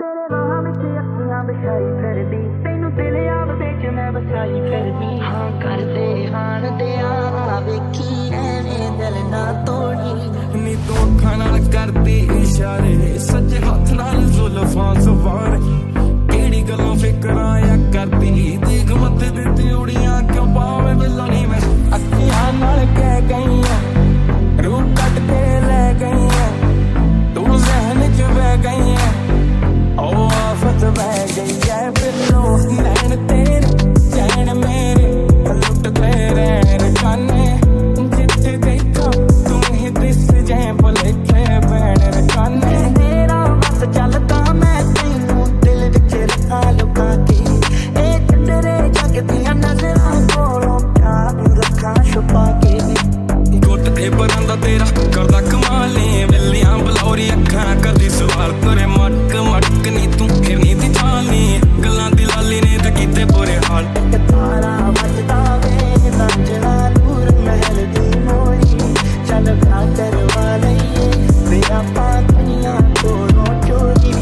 तेरे राह विच अखियां बिछाई फिरदी तैनू दिल आपदे च मैं बसाई फिरदी हाँ कर दे हाण दिया वेखी एवें दिल ना तोड़ी नी तू अखां नाल करदी इशारे सज्जे हत्थ नाल जुल्फां सवार केड़ी गल्लां फिकरां या करदी देख मत्थे ते त्यूड़ियां क्यों पावे बिल्लो नी मैं अखियां नाल कह गईयां रूह कट के ले गईयां तू ज़हन च बह गईयां ओ आफत बह गई है बिल्लो नैन तेरे चैन मेरे लुट तेरे रकाने जिथे देखा तू ही दिस जाए भुलेखे बैण रकाने तेरा बस चलदा मैं तैनू दिल विच रखा लुका के ए कंदरे जगदियां नजरां कोलों प्यार रखा छुपा के गुट ते बरांदा तेरा करदा कमाल नी वेलियां बलौरी अखां करदी सवाल तेरे मटक मटक नी तू फिरनी दी चाल नी गल्लां दी लाली ने ते कीते बुरे हाल तारा बजदा वे नाचना नूर महल दी मोरी चल प्यार करवा लईए वे आपां दुनिया कोलों चोरी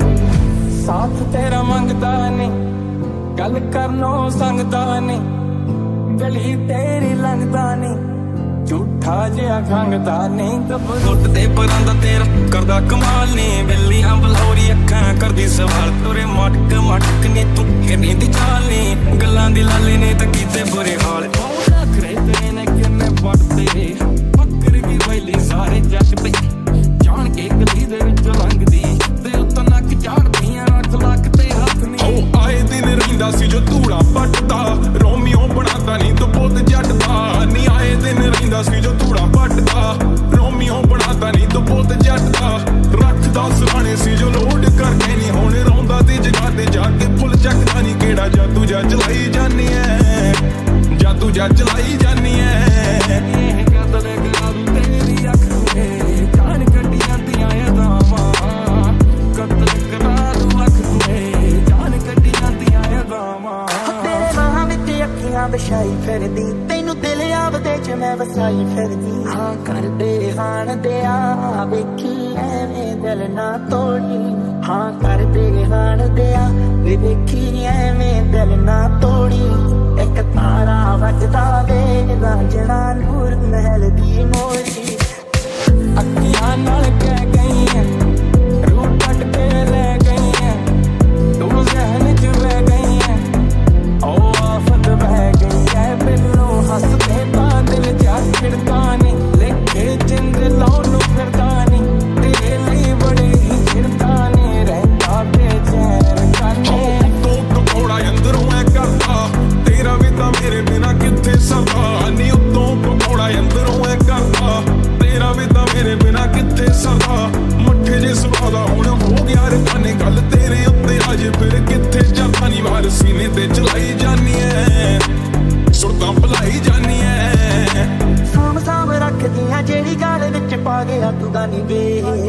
साथ तेरा मंगदा नी गल करनो संगदा नी गली तेरी लंघदा नी झूठा जिहा खंगदा नहीं तब लुट ते परांदा तेरा करदा कमाल नी वेलियां बलौरी अखां करदी सवाल तुरे मटक मटक नी तू हिरनी दी चाल नी गल्लां दी लाली ने ते कीते बुरे हाल खरे तेरे ने किन्ने पड़ते फक्कर की वैली सारे जग ते जान के गली दे विच लंघदी ते उत्त नक झाड़दियां रख लक ते हथ नी आए दिन रहिंदा सी जो धूड़ा पटदा रोमियो बनादा नी तू पुत जट दा नी आए दिन रहिंदा सी जो धूड़ा पटदा रोमियो बनादा नी तू पुत जट दा रखदा सराणे सी जो लोड करके नी हुण रौंदा ते जगा ते जाके फुल चकदा नी केड़ा जादू जा चलाई जानी ऐ जादू जा चलाई जानी ऐ कदले करू तेरी अख ते जान कड्डियां दियां अदावां कदले करू अख ते जान कड्डियां दियां अदावां तेरे राह विच अखियां बिछाई फिरदी तैनू दिल आपदे च मैं बसाई फिरदी हाँ कर दे हाण दिया वेखी एवें दिल ना तोड़ी हाँ कर दे हाण दिया वेखी एवें दिल ना तोड़ी एक तारा वजदा वे रांझणा नूर महल दी मोरी अखियां नाल कह गईयां रूह कट के ले गईयां तू ज़हन च बह गईयां ओ आफत बह गई है बिल्लो हसदे तां दिल जा खिड़दा नी लेखे जिंद लाउण नूं फिरदा नी तेरे लई बड़े ही छिड़दा नी रहिंदा बेचैन रकाने तो पकौड़ा अंदरों ऐ करदा तेरा भी तां मेरे बिना किथे सरदा नी उत्तों पकौड़ा अंदरों ऐ करदा तेरा भी तां मेरे बिना किथे सरदा मट्ठे जे सुभा दा हुण हो गया रकाने गल तेरे उत्ते अज फिर किथे जांदा नी वार सीने ते चलाई जानी ऐ सुरतां भुलाई जानी ऐ साम साम रखदियां जेड़ी गल विच पा गया तू गानी वे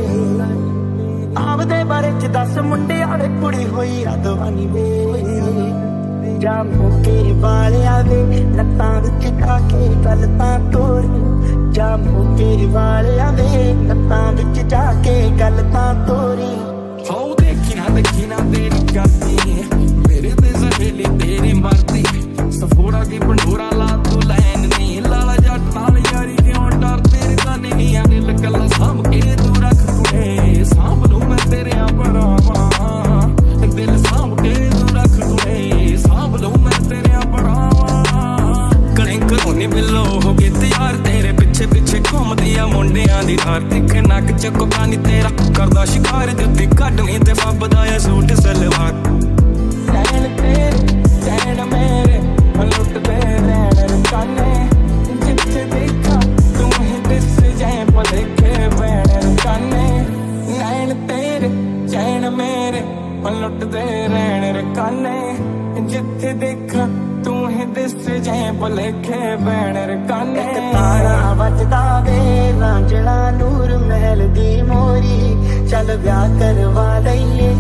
आपदे बारे च दस मुंडे आले कुड़ी होई अदवानी वे जा मुके वालिया वे लत्तां विच जाके गल तां तोरी जा मुके वालिया वे लत्तां विच जाके गल तां तोरी हो देखी ना तेरी करती मेरे ते सहेली तेरी मरती सफोड़ा की पंडोरा ला तू लैन नी लाला जट नाल यारी क्यों डर तेरे गाने नी आ दिल गल्ला साम के तू रख कुड़े साम लूं मैं तेरे भरावां दिल साम के तू रख कुड़े साम लूं मैं तेरे भरावां कणे करोनी बिल्लो हो गए तैयार तेरे पिछे पिछे घूमदी आ मुंडियां दी धार दिखे नक च कोकानी तेरा करदा शिकार जुत्ती कड्डनी ते फबदा ऐ सूट सलवार चैन तेरे चैन मेरे लुटदे रैण रकाने जिथे देखा तू ही दिस जाए भुलेखे बैण रकाने नैन तेरे चैन मेरे लुटदे रैण रकाने जिथे देखा तू ही दिस जाए भुलेखे बैण रकाने तारा वजदा वे रांझणा नूर महल दी मोरी चल ब्याह करवा लईए